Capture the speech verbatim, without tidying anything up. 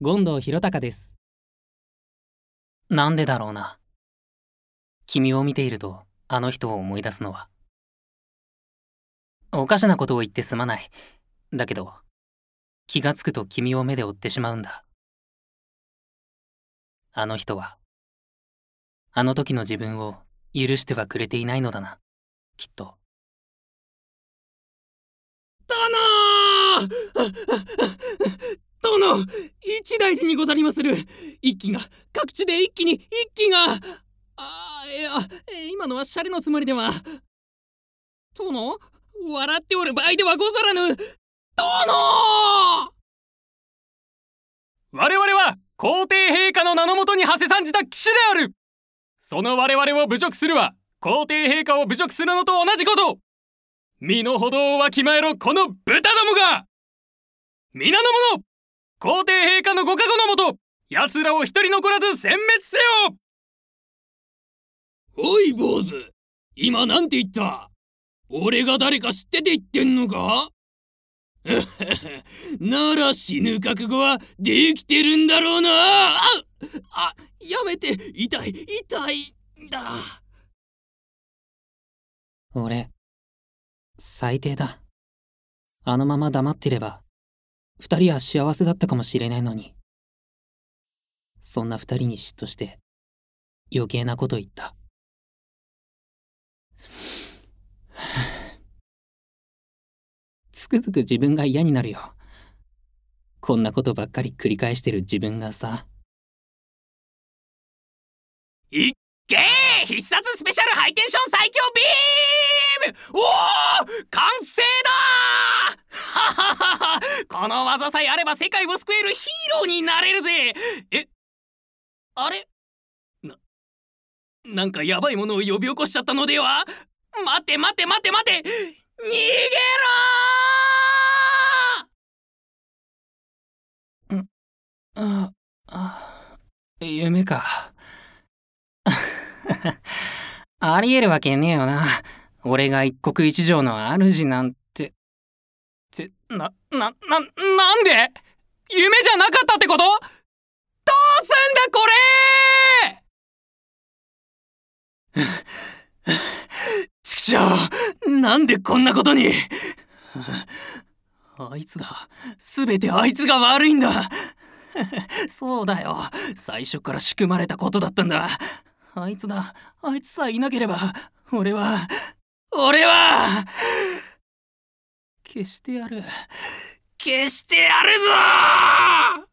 権藤弘隆です。 なんでだろうな。君を見ているとあの人を思い出すのは。おかしなことを言ってすまない。だけど気がつくと君を目で追ってしまうんだ。あの人はあの時の自分を許してはくれていないのだな、きっと。 殿殿、一大事にござりまする。一揆が各地で一気に一揆があいや今のはシャレのつもりでは。殿、笑っておる場合ではござらぬ。殿、 我々は皇帝陛下の名のもとに馳せ参じた騎士である。その我々を侮辱するは皇帝陛下を侮辱するのと同じこと。身の程をわきまえろ、この豚どもが。皆の者、皇帝陛下のご加護のもと、奴らを一人残らず殲滅せよ。 おい坊主、今なんて言った？俺が誰か知ってて言ってんのか？なら死ぬ覚悟はできてるんだろうな。ああ、やめて、痛い痛いんだ。 俺最低だ。あのまま黙ってれば二人は幸せだったかもしれないのに。そんな二人に嫉妬して余計なこと言った。つくづく自分が嫌になるよ。こんなことばっかり繰り返してる自分がさ。 いっけー、必殺スペシャルハイテンション最強ビーム。おお、完成だー。はははは、この技さえあれば世界を救えるヒーローになれるぜ。え、あれな、なんかヤバいものを呼び起こしちゃったのでは？待て待て待て待て、逃げろー。んああ夢か。ありえるわけねえよな。俺が一国一城の主なんて。ってな、な、な、なんで？夢じゃなかったってこと？どうすんだこれちくしょう、なんでこんなことに。あいつだ、すべてあいつが悪いんだ。そうだよ、最初から仕組まれたことだったんだ。あいつだ、あいつさえいなければ俺は俺は消してやる消してやるぞー。